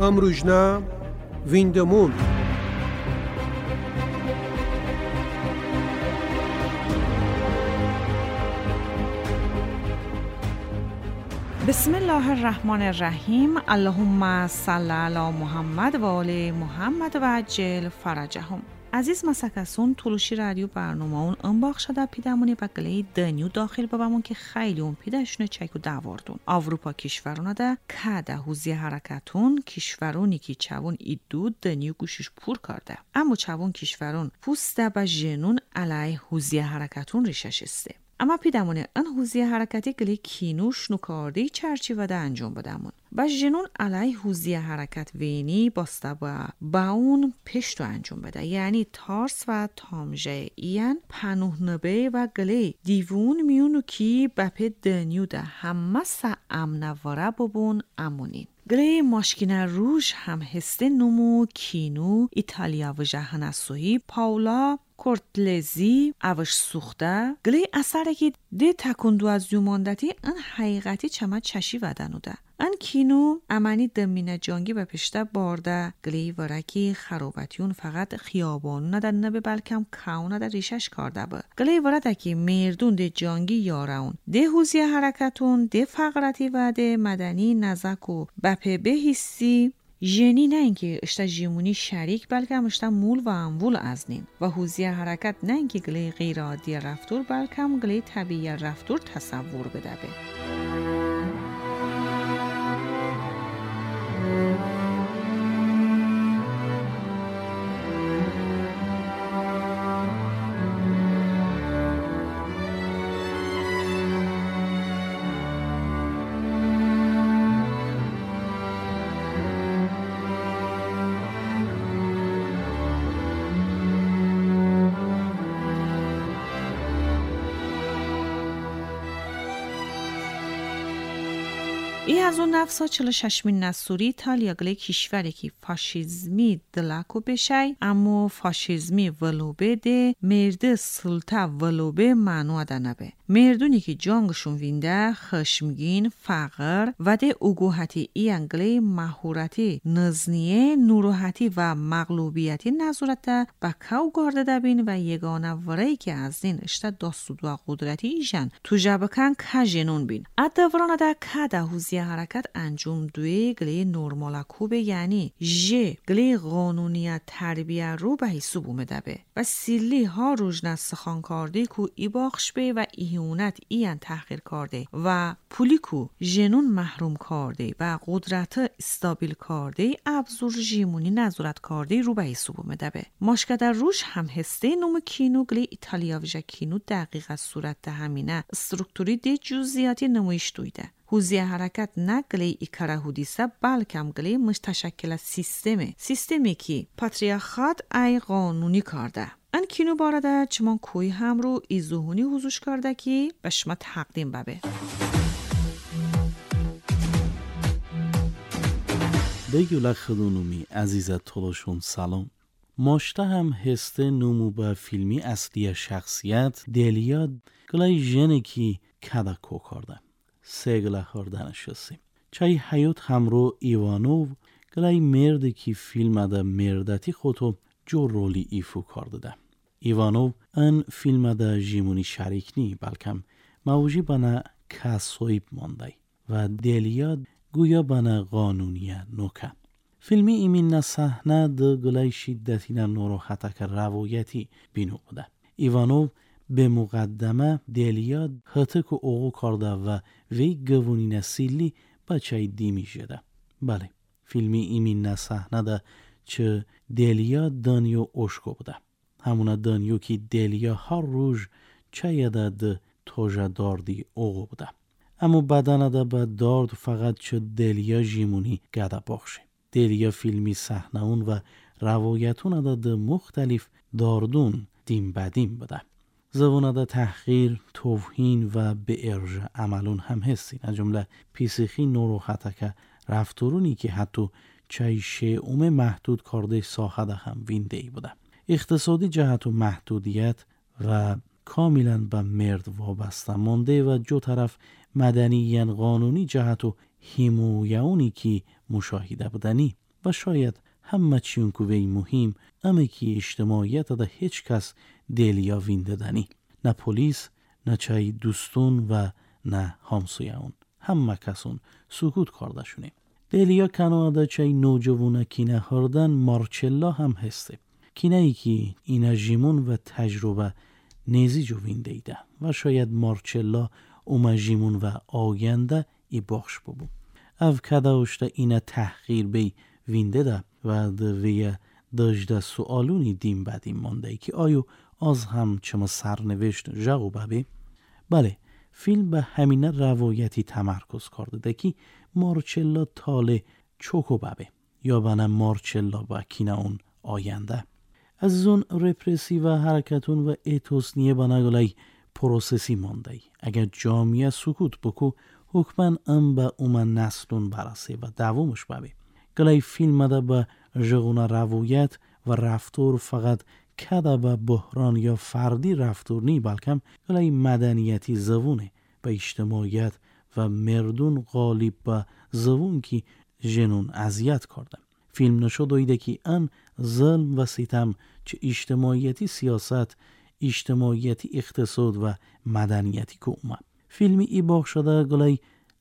امروجنا ویندمون بسم الله الرحمن الرحیم. اللهم صل علی محمد و آل محمد و عجل فرجهم. عزیز مسکسون تولوشی رادیو برنامه اون انباق شده پیدمونی و گلی دنیو داخل بابمون که خیلی اون پیدشونه چکو دواردون. آوروپا کشورونه ده که ده حوزی حرکتون کشورونی که چوون ایدو دنیو گوشش پور کرده. اما چوون کشورون پوسته با جنون علیه حوزی حرکتون ریشش استه. اما پیدمونه ان حوزی حرکتی گلی کینوش نکاردی چرچی وده انجام بدمون. با جنون علیه حوزی حرکت وینی باسته با اون پشتو انجام بده. یعنی تارس و تامجه این پنوه نبه و گلی دیوون میونو کی بپی دنیو ده همه سا امنواره ببون امونین. گلی ماشکینه روش هم هسته نمو کینو ایتالیا و جهان سوی پاولا کورتلزی اوش سوخته گلی اثره که ده تکندو از یوماندتی ان حقیقتی چما چشی ودنو ده. ان کینو امانی دمینه جانگی به پشته بارده گلی ورکی خرابتیون فقط خیابانو ندن نبه بلکم کاونه ده ریشش کرده با. گلی ورده که میردون ده جانگی یارون ده حوزی حرکتون ده فقرتی و ده مدنی نزکو بپه به حسی جنی نه اینکه اشتا جیمونی شریک بلکه هم اشتا مول و امول ازنین و حوزی حرکت نه اینکه گلی غیر عادی رفتور بلکه هم گلی طبیعی رفتور تصور بده به. ای از اون نفسا 46 نسوری ایتالیا گلی کشوری که فاشیزمی دلاکو بشه اما فاشیزمی ولوبه ده مرد سلطه ولوبه معنو دنبه. مردونی که جانگشون وینده خشمگین فقر و ده اگوهتی ای انگلی مهورتی نزنیه نوروحتی و مغلوبیتی نظورت با کاو گارده دبین و یگانه ورهی که از دین اشتا داستود و قدرتی ایشن تو جبکن که جنون بین. ادورانه ده که ده حوزی حرکت انجام دوی گلی نورمالکوبه یعنی جه گلی قانونیت تربیه رو به حساب اومده به و سیلی ها روژنه سخان کرده که ای باخش به و ایهونت این تحقیر کرده و پولی که جنون محروم کرده و قدرت استابیل کرده ابزور جیمونی نظارت کرده رو به حساب اومده به. ماشکه در روش هم هسته نوم کینو گلی ایتالیا ویژه کینو دقیق از صورت همینه استرکتوری ده جزئیاتی نمایش دویده. حوزی حرکت نه گلی ایکاره هودیسه بلکه گلی متشکل از سیستمی که پاتریارخات ای قانونی کرده. ان کینو بارده چمان کوی هم رو ایزوهونی حضوش کرده که به شما تقدیم ببه. بگوله خدونومی عزیزت تلاشون سلام. ماشته هم هسته نمو با فیلمی اصلی شخصیت دلیا گلای جنه کی کده کو کرده. سگله خوردنش هستیم. چای حیات همرو ایوانوو گلای مرد کی فیلم ده مردتی خودو جو رولی ایفو کرده ده. ایوانوو ان فیلم ده جیمونی شریک نی بلکم موجی بنا کسویب مانده و دلیا گویا بنا قانونیه نوکه. فیلمی ایمین صحنه ده گلای شدتی نوراحته روایتی بینو بوده. ایوانوو به مقدمه دلیا هتک و اوغو کرده و وی گوونی نسیلی بچه دیمی شده. بله، فیلمی ایمین صحنه ده چه دلیا دانیو اشکو بوده. همونه دانیو که دلیا هر روز چه یده ده توجه داردی اوغو بوده. اما بدنه ده به دارد فقط چه دلیا جیمونی گده باخشه. دلیا فیلمی صحنه اون و روایتون ده مختلف داردون دیم بدیم بوده. زبونه ده تحقیر، توهین و به ارژ عملون هم هستین. از جمله پیسیخی نوروحته که رفتارونی که حتی چای شیعوم محدود کرده ساخه ده هم وینده ای بوده. اقتصادی جهت و محدودیت و کاملا به مرد وابسته مانده و جو طرف مدنی قانونی جهت و حمایونی که مشاهده بودنی و شاید همه چیون که وی مهم اما که اجتماعیت دا هیچ کس دلیا وینده دنی، نه پلیس، نه چای دوستون و نه همسویون، همه کسون سکوت کرده شونه. دلیا کنواده چای نوجوانه کینه هردن مارچلا هم هسته. کینه ای که اینا جیمون و تجربه نیزی جو وینده ایده و شاید مارچلا اوما جیمون و آینده ای بخش ببو. او کده اشته اینا تحقیر بی وینده ده و دویه داشته سوالونی دیم بدیم مانده ای که آیو از هم چما سرنوشت جاگو ببی؟ بله، فیلم به همینه روایتی تمرکز کرده ده که مارچلا تاله چوکو ببه یا بنا مارچلا با کینه اون آینده. از اون رپرسی و حرکتون و ایتوسنیه بناگلای پروسسی مانده ای. اگر جامعه سکوت بکو حکمن ام با اومن نسلون برسه و دوامش ببه. گلای فیلم ده با جغون روایت و رفتار فقط کده با بحران یا فردی رفتار نی بلکم گلای مدنیتی زوونه با اجتماعیت و مردون غالب با زوون کی جنون اذیت کرده. فیلم نشو دویده که ان ظلم و ستم چه اجتماعیتی سیاست، اجتماعیتی اقتصاد و مدنیتی که اومد. فیلمی ای باق شده گلای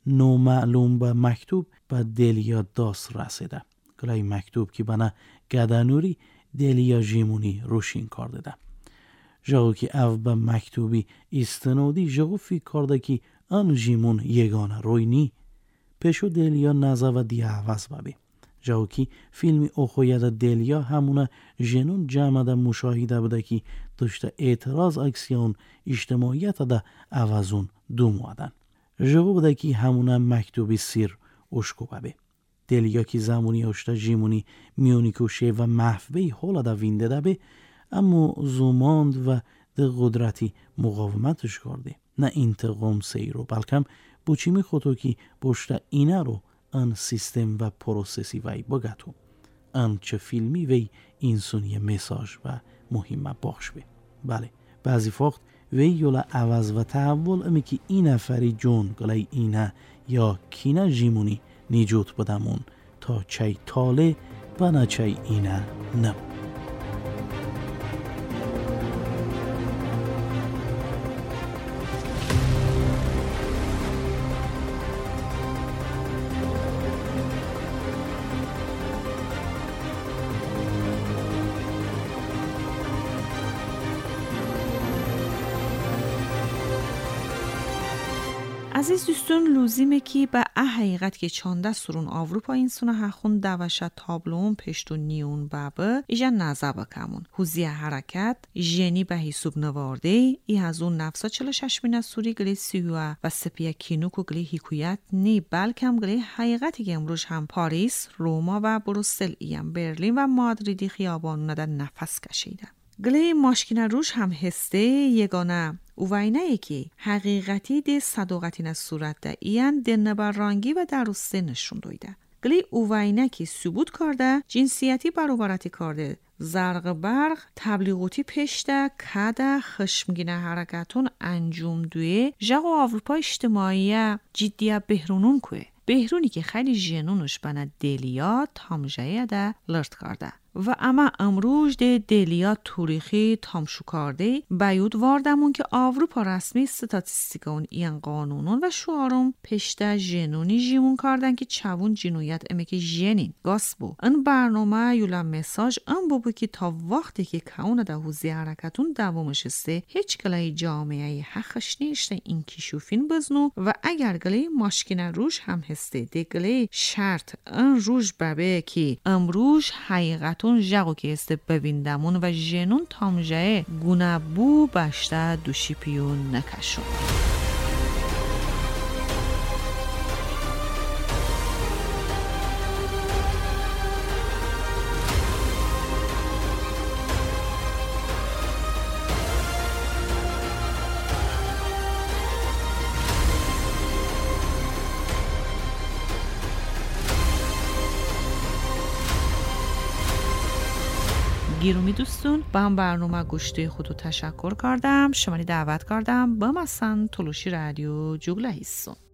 نامعلوم به مکتوب به دلیا داست رسیده. گلای مکتوب که بنا گدانوری دلیا جیمونی روشین کرده ده. جاگو که او به مکتوبی استنادی جاگو فکر کرده که ان جیمون یگانه روی نی. پیشو دلیا نزه و دی عوض ببی. جاگو که فیلمی اخویت دلیا همونه جنون جمع ده مشاهده بده که داشته اعتراض اکسیون اجتماعیت ده عوضون دوموادن. جاگو بده که همونه مکتوبی سیر اشکو ببی. دلیا که زمانی اشته جیمونی میونی کشه و محفبه حالا ده وینده ده به اما زوماند و ده قدرتی مقاومتش کرده. نه انتقام سیرو بلکم بوچیمی خودو که باشته اینه رو ان سیستم و پروسسی وی بگتو. ان چه فیلمی وی اینسونی مساج و مهمه باخش بی. بله، بعضی وقت وی یولا عوض و تحول امی که این فری جون گلای اینه یا کینه جیمونی نیجوت بدمون تا چای تاله و نه چای اینه نم. عزیز دوستون لوزیمه که به حقیقت که چانده سرون آوروپا اینسونه هخون دوشت تابلون پشتو نیون بابه ایجا نزا بکمون. حوزی حرکت جنی به حسوب نوارده ای از اون نفسا 46 مینه سوری گلی سیوه و سپیه کینوکو گلی حکویت نی بلکم گلی حقیقتی که امروز هم پاریس، روما و بروسل ایم برلین و مادریدی خیابانونه در نفس کشیده. گلی ماشکینه روش هم هسته یگانه اووینه ای که حقیقتی ده صداقتی نه صورت ده ایان ده نبرانگی و درسته نشون دویده. گلی اووینه که ثبوت کرده جنسیتی برابرتی کرده زرق برق تبلیغاتی پشته کده خشمگینه حرکتون انجام دوی جاگو آوروپا اجتماعی جدیه بهرونون کوه بهرونی که خیلی جنونش بنا دلیا تامجایه ده لرد کرده و اما امروز ده دلیا تاریخی تامشو کرده بیود واردمون که آوروپا رسمی ستاتیستیکون این قانونون و شعارم پشته جنونی جیمون کردن که چوون جنویت امی که جنین گاس بو. این برنامه یولا مساج ام بو که تا وقتی که کون ده حوزی حرکتون دوامش استه هیچ گلای جامعه حقش نیشته این کشوفین بزنو و اگر گلای ماشکینه روش هم هسته ده گلای شرط این روش ببه که امروز حقیقت تون جاگو که است ببیندمون و جنون تامجه گونه بو بشته دوشی پیون نکشون. گیرومی دوستون با هم برنامه گوشته خودو تشکر کردم شمانی دعوت کردم با مثلا تلوشی رادیو جوگله هستون.